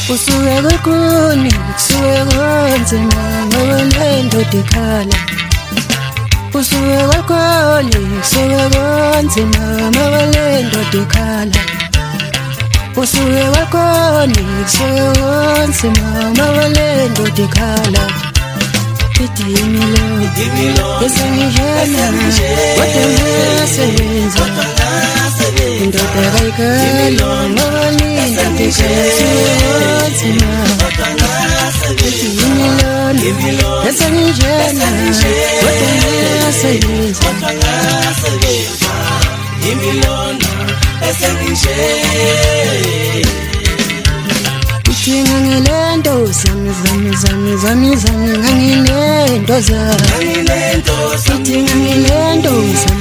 Usuke kulkuni, kusuke konzima, ngolendo dikhala. Usuke kulkuni, kusuke konzima, ngolendo dikhala. Usuke kulkuni, kusuke konzima, ngolendo dikhala. Idimilo, esengijena, kodwa ngasebenza. Indoda kayikhala, ngolinda dikhala. Idimilo, esengijena, kodwa ngasebenza. Ngangilento zami ngangilento zami ngangilento zami ngangilento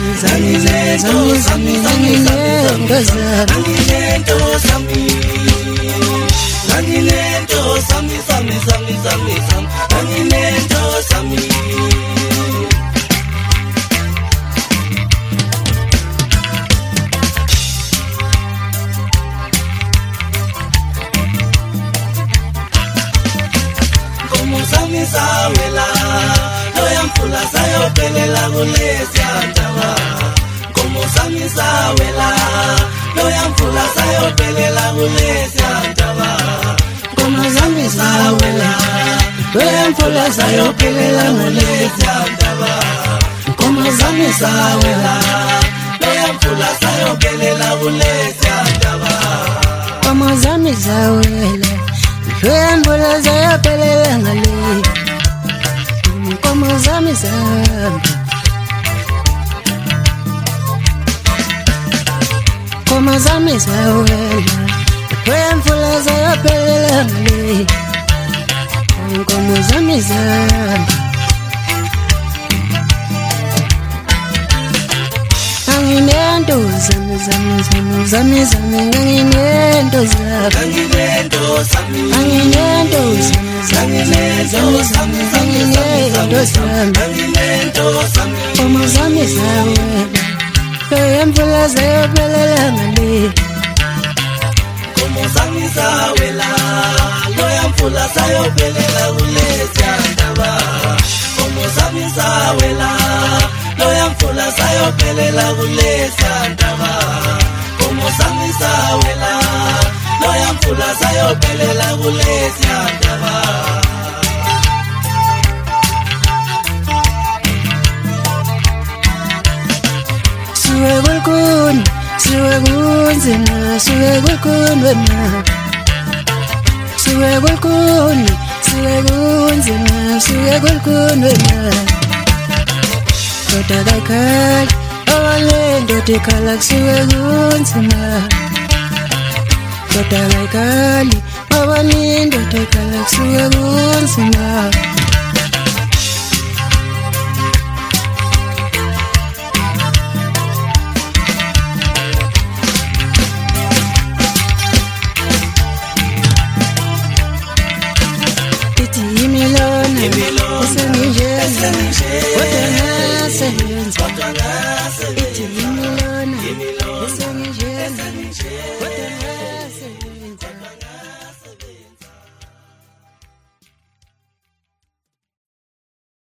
zami Sawela, loya mfula sayopelela kulesiya ndaba. Como sami sawela, loya mfula sayopelela kulesiya ndaba. Como sami sawela, loya mfula sayopelela kulesiya ndaba. Como sami sawela, loya mfula sayopelela kulesiya ndaba. Como sami sawela, loya mfula sayopelela ngale. Como zami zami, como zami zawela, wemfula zayophelela ngale. Como zami zami, nganginento zami nganginento zami. Como zami zawela, wemfula zayophelela ngale. Como sami sawela, loya mfula sayopelela kulesiya ndaba. Como sami sawela, loya mfula sayopelela kulesiya ndaba. Como sami sawela, loya mfula sayopelela kulesiya ndaba. Suwe kulkuni, suwe kunzima, suwe kulkuni wena. Suwe kulkuni, suwe kunzima, suwe kulkuni wena. Ndoda kayikhala, awalendo dikhala, suwe kunzima. Ndoda kayikhala, awalendo dikhala, suwe kunzima. Idimilo, esengijena, kodwa ngasebenza. Idimilo, esengijena.